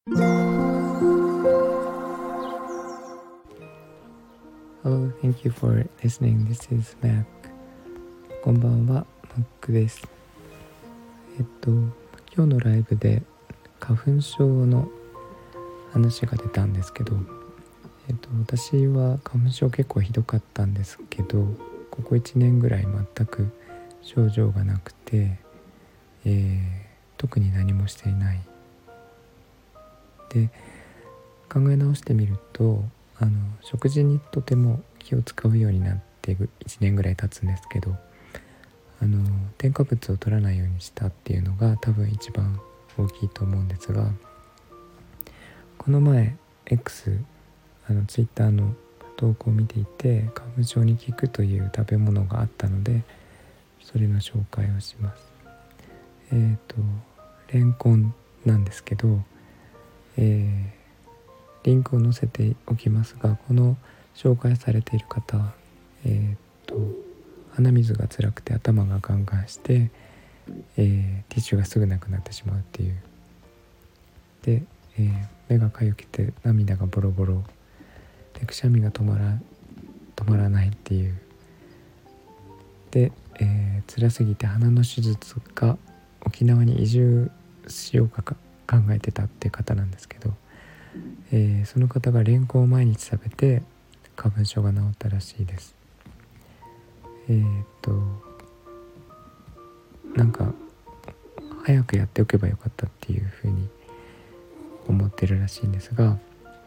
Hello, thank you for listening. This is Mac. こんばんは、Mac です。今日のライブで花粉症の話が出たんですけど、私は花粉症結構ひどかったんですけど、ここ1年ぐらい全く症状がなくて、特に何もしていない。で、考え直してみると、食事にとても気を使うようになって1年ぐらい経つんですけど、添加物を取らないようにしたっていうのが多分一番大きいと思うんですが、この前 X Twitter の投稿を見ていて、花粉症に効くという食べ物があったので、それの紹介をします。レンコンなんですけど、リンクを載せておきますが、この紹介されている方、鼻水が辛くて頭がガンガンして、ティッシュがすぐなくなってしまうっていう。で、目がかゆくて涙がボロボロで、くしゃみが止まらないっていう。で、辛すぎて鼻の手術が沖縄に移住しようか考えてたっていう方なんですけど、その方がレンコンを毎日食べて花粉症が治ったらしいです。なんか早くやっておけばよかったっていうふうに思ってるらしいんですが、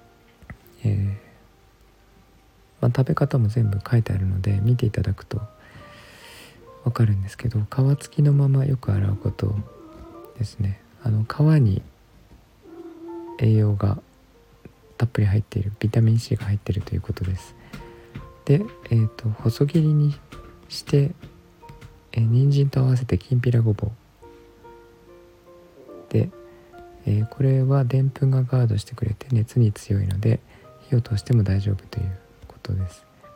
食べ方も全部書いてあるので見ていただくとわかるんですけど、皮付きのままよく洗うことですね。皮に栄養がたっぷり入っている、ビタミン C が入っているということです。で、細切りにして、人参と合わせてきんぴらごぼうで、これはでんぷんがガードしてくれて熱に強いので火を通しても大丈夫ということです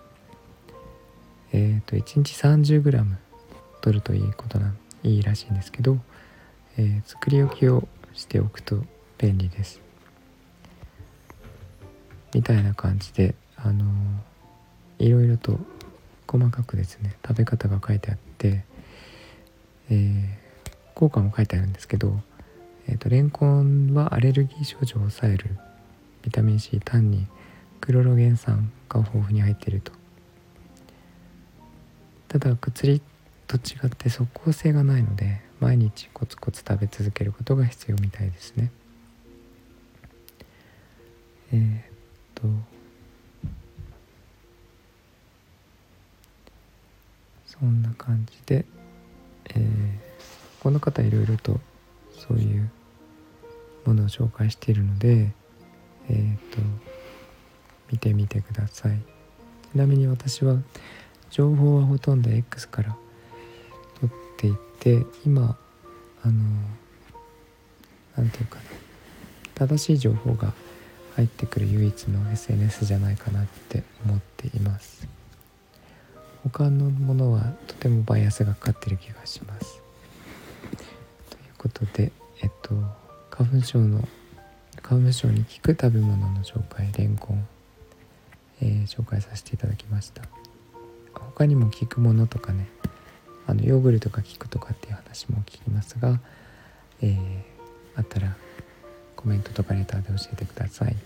。1日 30g 取るといいらしいんですけど、作り置きをしておくと便利ですみたいな感じで、いろいろと細かくですね、食べ方が書いてあって、効果も書いてあるんですけど、レンコンはアレルギー症状を抑えるビタミン C、タンニン、クロロゲン酸が豊富に入っていると。ただ薬と違って即効性がないので、毎日コツコツ食べ続けることが必要みたいですね。そんな感じで、この方いろいろとそういうものを紹介しているので、見てみてください。ちなみに私は情報はほとんど X から取っていて、今なんていうかな、正しい情報が入ってくる唯一の SNS じゃないかなって思っています。他のものはとてもバイアスがかかっている気がします。ということで、花粉症に効く食べ物の紹介、レンコン、紹介させていただきました。他にも効くものとかね、ヨーグルトが効くとかっていう話も聞きますが、あったらコメントとかレターで教えてください。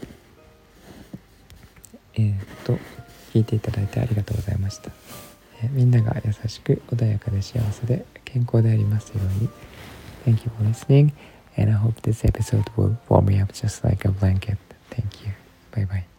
聞いていただいてありがとうございました。みんなが優しく穏やかで幸せで健康でありますように。Thank you for listening, and I hope this episode will warm me up just like a blanket. Thank you. Bye bye.